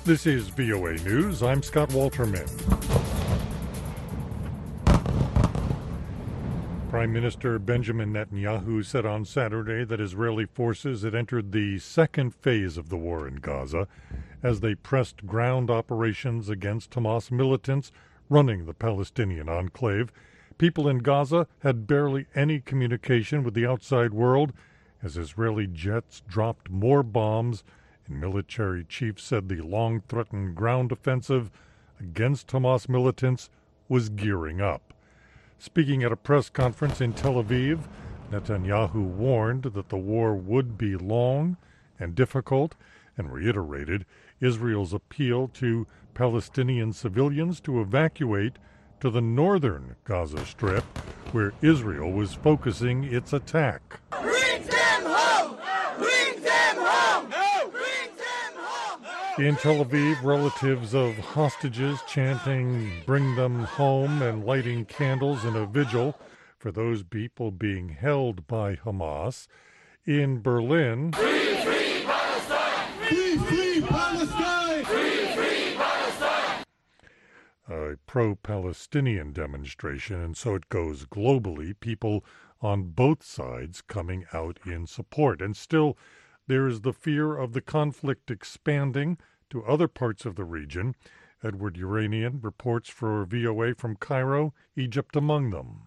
This is VOA News. I'm Scott Walterman. Prime Minister Benjamin Netanyahu said on Saturday that Israeli forces had entered the second phase of the war in Gaza as they pressed ground operations against Hamas militants running the Palestinian enclave. People in Gaza had barely any communication with the outside world as Israeli jets dropped more bombs, and military chiefs said the long-threatened ground offensive against Hamas militants was gearing up. Speaking at a press conference in Tel Aviv, Netanyahu warned that the war would be long and difficult and reiterated Israel's appeal to Palestinian civilians to evacuate to the northern Gaza Strip, where Israel was focusing its attack. Bring them home! Bring them home! No! Bring them home! No! In Tel Aviv, relatives of hostages chanting, "Bring them home," and lighting candles in a vigil for those people being held by Hamas. In Berlin, Free, free Palestine! Free, free Palestine! Free, free Palestine! a pro-Palestinian demonstration, and so it goes globally, people on both sides coming out in support. And still, there is the fear of the conflict expanding to other parts of the region. Edward Uranian reports for VOA from Cairo, Egypt among them.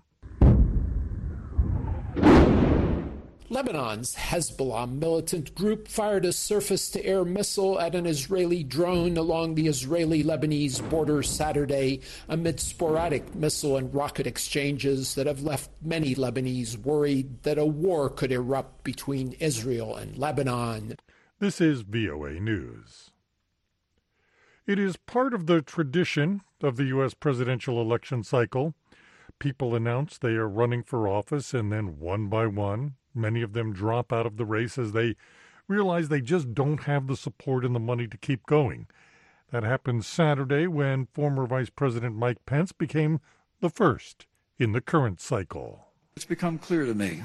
Lebanon's Hezbollah militant group fired a surface-to-air missile at an Israeli drone along the Israeli-Lebanese border Saturday amid sporadic missile and rocket exchanges that have left many Lebanese worried that a war could erupt between Israel and Lebanon. This is VOA News. It is part of the tradition of the U.S. presidential election cycle. People announce they are running for office, and then one by one, many of them drop out of the race as they realize they just don't have the support and the money to keep going. That happened Saturday when former Vice President Mike Pence became the first in the current cycle. It's become clear to me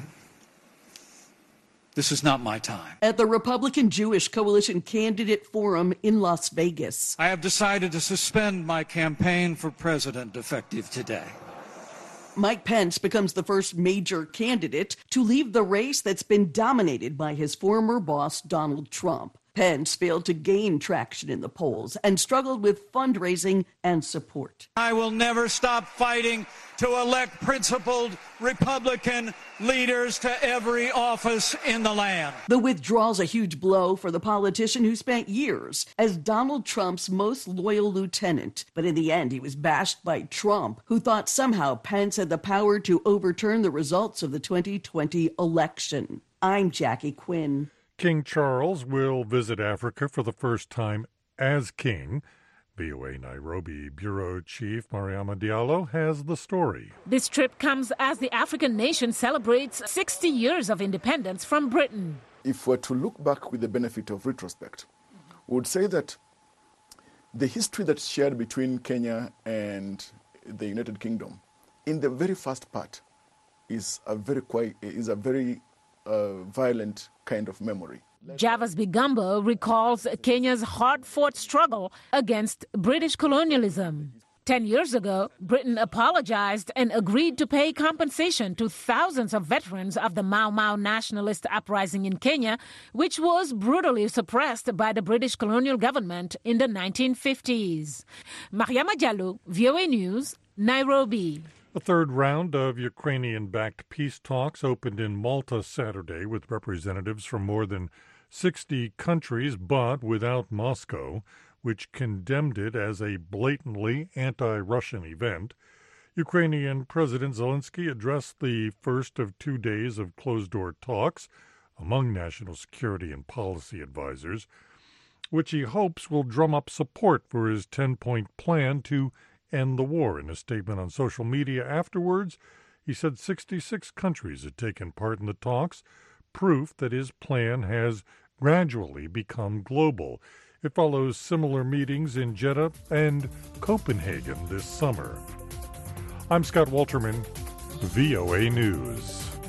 this is not my time. At the Republican Jewish Coalition Candidate Forum in Las Vegas, I have decided to suspend my campaign for president effective today. Mike Pence becomes the first major candidate to leave the race that's been dominated by his former boss, Donald Trump. Pence failed to gain traction in the polls and struggled with fundraising and support. I will never stop fighting to elect principled Republican leaders to every office in the land. The withdrawal's a huge blow for the politician who spent years as Donald Trump's most loyal lieutenant. But in the end, he was bashed by Trump, who thought somehow Pence had the power to overturn the results of the 2020 election. I'm Jackie Quinn. King Charles will visit Africa for the first time as king. VOA Nairobi Bureau Chief Mariama Diallo has the story. This trip comes as the African nation celebrates 60 years of independence from Britain. If we're to look back with the benefit of retrospect, we would say that the history that's shared between Kenya and the United Kingdom, in the very first part, is a very violent kind of memory. Javas Bigambo recalls Kenya's hard-fought struggle against British colonialism. 10 years ago, Britain apologized and agreed to pay compensation to thousands of veterans of the Mau Mau nationalist uprising in Kenya, which was brutally suppressed by the British colonial government in the 1950s. Mariama Diallo, VOA News, Nairobi. The third round of Ukrainian-backed peace talks opened in Malta Saturday with representatives from more than 60 countries, but without Moscow, which condemned it as a blatantly anti-Russian event. Ukrainian President Zelensky addressed the first of 2 days of closed-door talks among national security and policy advisors, which he hopes will drum up support for his 10-point plan to end the war. In a statement on social media afterwards, he said 66 countries had taken part in the talks, proof that his plan has gradually become global. It follows similar meetings in Jeddah and Copenhagen this summer. I'm Scott Walterman, VOA News.